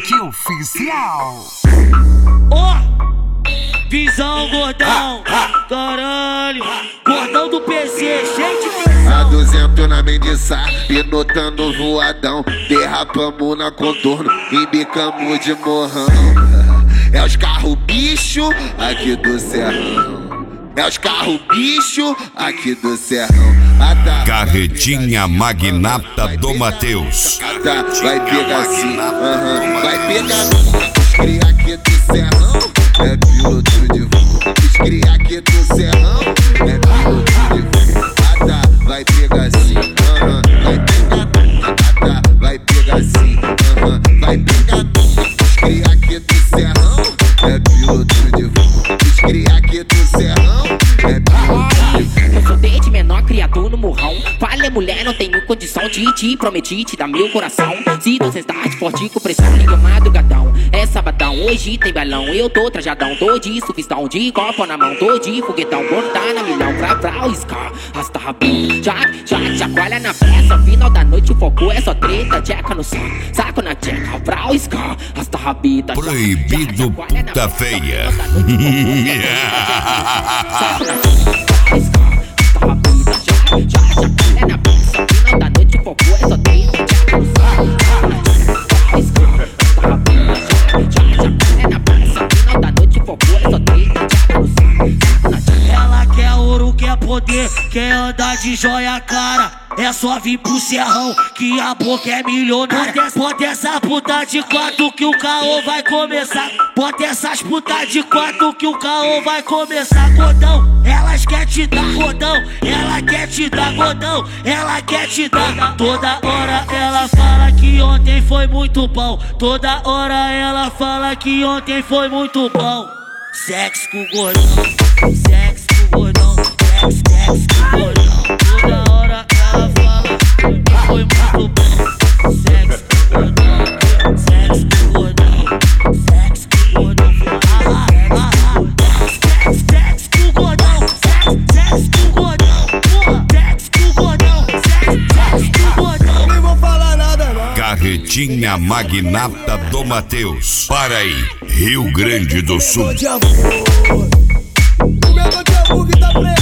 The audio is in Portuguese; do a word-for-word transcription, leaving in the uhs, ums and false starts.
Rock Oficial. Ó, oh, visão gordão, caralho, gordão do P C, cheio de pressão. A duzentos na Mendiçá, pinotando voadão. Derrapamos na contorno, embicamos de morrão. É os carro bicho aqui do Serrão. É os carro bicho aqui do Serrão. Ah, tá. Carretinha Magnata do Mateus. Ah, tá. Vai pegar assim, uhum. Vai pegar os cria aqui do Serrão. É piloto de voo. Os cria aqui do Serrão. É piloto de voo. Ah, tá. Vai pegar assim, uhum. Vai pegar, ah, tá. Vai pegar assim, uhum. Vai pegar os cria aqui do Serrão. É piloto de voo. Os cria aqui do Serrão. É piloto de voo. Eu sou desde menor criado no murrão. Falei, mulher, não tenho condição de te prometi te dar meu coração. Se você está de forte com pressão, liga madrugadão. É sabadão, hoje tem balão. Eu tô trajadão, tô de sufistão, de copo na mão, tô de foguetão. Quando tá na milhão, pra pra o scar, rasta rabinho. Já, já, chacoalha na peça. Final da noite o foco é só treta. Tcheca no saco, saco na tcheca. Pra o scar, rasta rabita. Proibido puta feia. Saco na tcheca, pra o scar, rasta rabita. Já, já, chacoalha na peça. Final da noite o foco é só treta. Tcheca no saco, saco na tcheca. Pra o scar, rasta rabita. Já, já, chacoalha na peça. Final da noite o foco é só treta. Tcheca no saco, saco na tcheca. Ela quer ouro, quer poder, quer andar de joia cara. É só vir pro Serrão, que a boca é milionária. Bota essa puta de quatro que o caô vai começar. Bota essas putas de quatro que o caô vai começar. Gordão, elas quer te dar gordão. Ela quer te dar gordão. Ela quer te dar. Toda hora ela fala que ontem foi muito bom. Toda hora ela fala que ontem foi muito bom. Sexo com o gordão, sexo com o gordão, sexo, sexo com o gordão. Toda hora ela fala que foi muito bom. Sexo com o gordão, sexo com o gordão, sexo com o gordão. Ah, ah, ah, sexo, sexo com o gordão, sexo, sexo com o gordão. Porra, sexo com o gordão, sexo, sexo com o gordão. Nem vou falar nada não. Carretinha Magnata do Mateus. Para aí, Rio Grande do Sul. O meu de amor que tá preso.